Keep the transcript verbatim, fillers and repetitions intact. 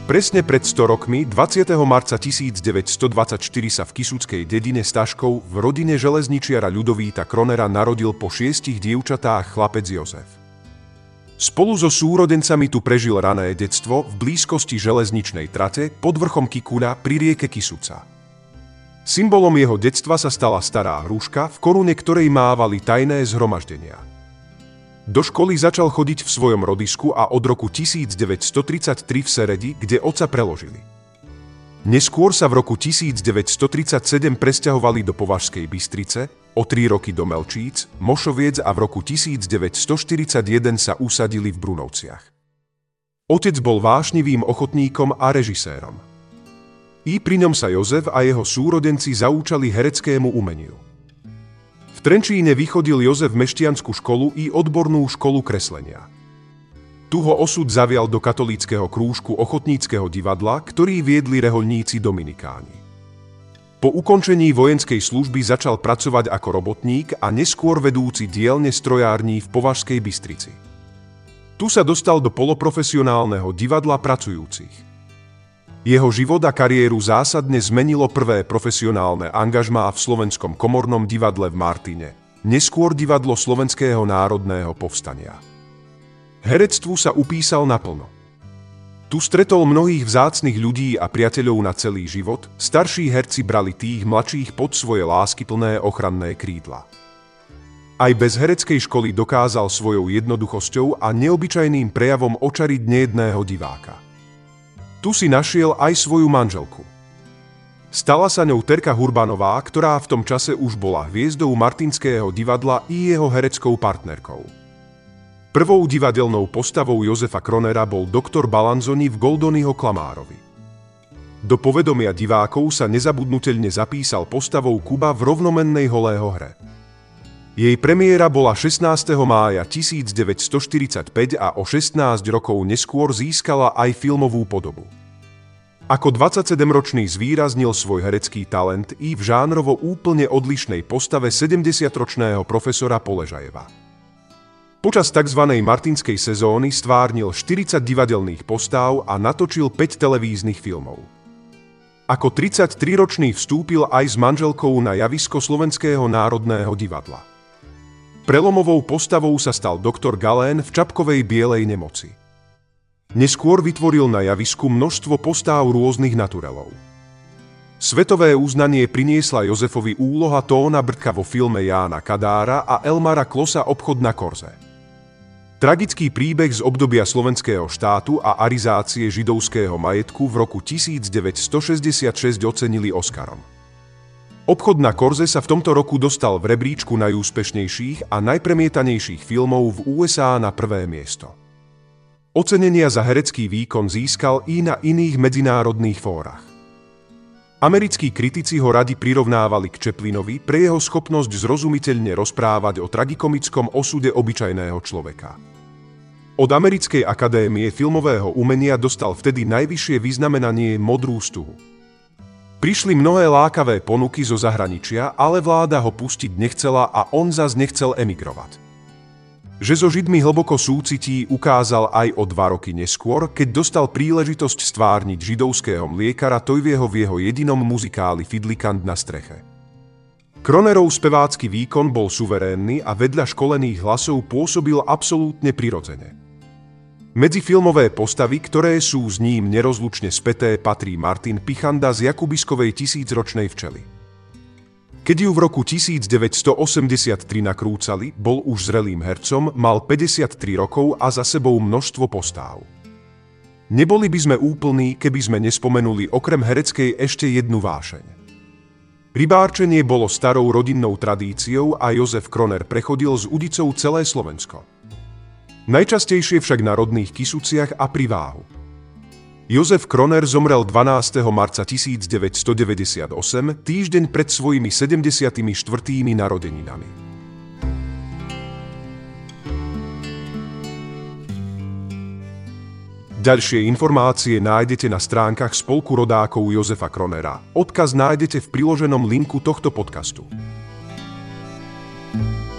Presne pred sto rokmi, dvadsiateho marca tisícdeväťstodvadsaťštyri sa v Kisuckej dedine Staškov v rodine železničiara Ľudovíta Kronera narodil po šiestich dievčatách chlapec Jozef. Spolu so súrodencami tu prežil rané detstvo v blízkosti železničnej trate pod vrchom Kikuľa pri rieke Kisuca. Symbolom jeho detstva sa stala stará hruška, v korune ktorej mávali tajné zhromaždenia. Do školy začal chodiť v svojom rodisku a od roku tisícdeväťstotridsaťtri v Seredi, kde otca preložili. Neskôr sa v roku tisícdeväťstotridsaťsedem presťahovali do Považskej Bystrice, o tri roky do Melčíc, Mošoviec a v roku tisícdeväťstoštyridsaťjeden sa usadili v Brunovciach. Otec bol vášnivým ochotníkom a režisérom. I pri ňom sa Jozef a jeho súrodenci zaúčali hereckému umeniu. V Trenčíne vychodil Jozef meštiansku školu i odbornú školu kreslenia. Tu ho osud zavial do katolíckeho krúžku ochotníckeho divadla, ktorý viedli rehoľníci dominikáni. Po ukončení vojenskej služby začal pracovať ako robotník a neskôr vedúci dielne strojární v Považskej Bystrici. Tu sa dostal do poloprofesionálneho divadla pracujúcich. Jeho život a kariéru zásadne zmenilo prvé profesionálne angažmá v Slovenskom komornom divadle v Martine, neskôr divadlo Slovenského národného povstania. Herectvu sa upísal naplno. Tu stretol mnohých vzácnych ľudí a priateľov na celý život, starší herci brali tých mladších pod svoje láskyplné ochranné krídla. Aj bez hereckej školy dokázal svojou jednoduchosťou a neobyčajným prejavom očariť nejedného diváka. Tu si našiel aj svoju manželku. Stala sa ňou Terka Hurbanová, ktorá v tom čase už bola hviezdou Martinského divadla i jeho hereckou partnerkou. Prvou divadelnou postavou Jozefa Kronera bol doktor Balanzoni v Goldonyho Klamárovi. Do povedomia divákov sa nezabudnuteľne zapísal postavou Kuba v rovnomennej Holého hre. Jej premiéra bola šestnásteho mája tisícdeväťstoštyridsaťpäť a o šestnásť rokov neskôr získala aj filmovú podobu. Ako dvadsaťsedemročný zvýraznil svoj herecký talent i v žánrovo úplne odlišnej postave sedemdesiatročného profesora Poležajeva. Počas tzv. Martinskej sezóny stvárnil štyridsať divadelných postáv a natočil päť televíznych filmov. Ako tridsaťtriročný vstúpil aj s manželkou na javisko Slovenského národného divadla. Prelomovou postavou sa stal doktor Galén v Čapkovej bielej nemoci. Neskôr vytvoril na javisku množstvo postáv rôznych naturelov. Svetové uznanie priniesla Jozefovi úloha Tóna Brdka vo filme Jána Kadára a Elmara Klosa Obchod na korze. Tragický príbeh z obdobia slovenského štátu a arizácie židovského majetku v roku tisícdeväťstošesťdesiatšesť ocenili Oscarom. Obchod na korze sa v tomto roku dostal v rebríčku najúspešnejších a najpremietanejších filmov v ú es á na prvé miesto. Ocenenia za herecký výkon získal i na iných medzinárodných fórach. Americkí kritici ho radi prirovnávali k Chaplinovi pre jeho schopnosť zrozumiteľne rozprávať o tragikomickom osude obyčajného človeka. Od Americkej akadémie filmového umenia dostal vtedy najvyššie vyznamenanie Modrú stuhu. Prišli mnohé lákavé ponuky zo zahraničia, ale vláda ho pustiť nechcela a on zas nechcel emigrovať. Že so Židmi hlboko súcití, ukázal aj o dva roky neskôr, keď dostal príležitosť stvárniť židovského mliekara Tojvieho v jeho jedinom muzikáli Fidlikant na streche. Kronerov spevácky výkon bol suverénny a vedľa školených hlasov pôsobil absolútne prirodzene. Medzi filmové postavy, ktoré sú s ním nerozlučne späté, patrí Martin Pichanda z Jakubiskovej Tisícročnej včely. Keď ju v roku tisícdeväťstoosemdesiattri nakrúcali, bol už zrelým hercom, mal päťdesiattri rokov a za sebou množstvo postáv. Neboli by sme úplní, keby sme nespomenuli okrem hereckej ešte jednu vášeň. Rybárčenie bolo starou rodinnou tradíciou a Jozef Kroner prechodil s udicou celé Slovensko. Najčastejšie však na rodných Kisuciach a pri Váhu. Jozef Kroner zomrel dvanásteho marca tisícdeväťstodeväťdesiatosem, týždeň pred svojimi sedemdesiatymi štvrtými narodeninami. Ďalšie informácie nájdete na stránkach Spolku rodákov Jozefa Kronera. Odkaz nájdete v priloženom linku tohto podcastu.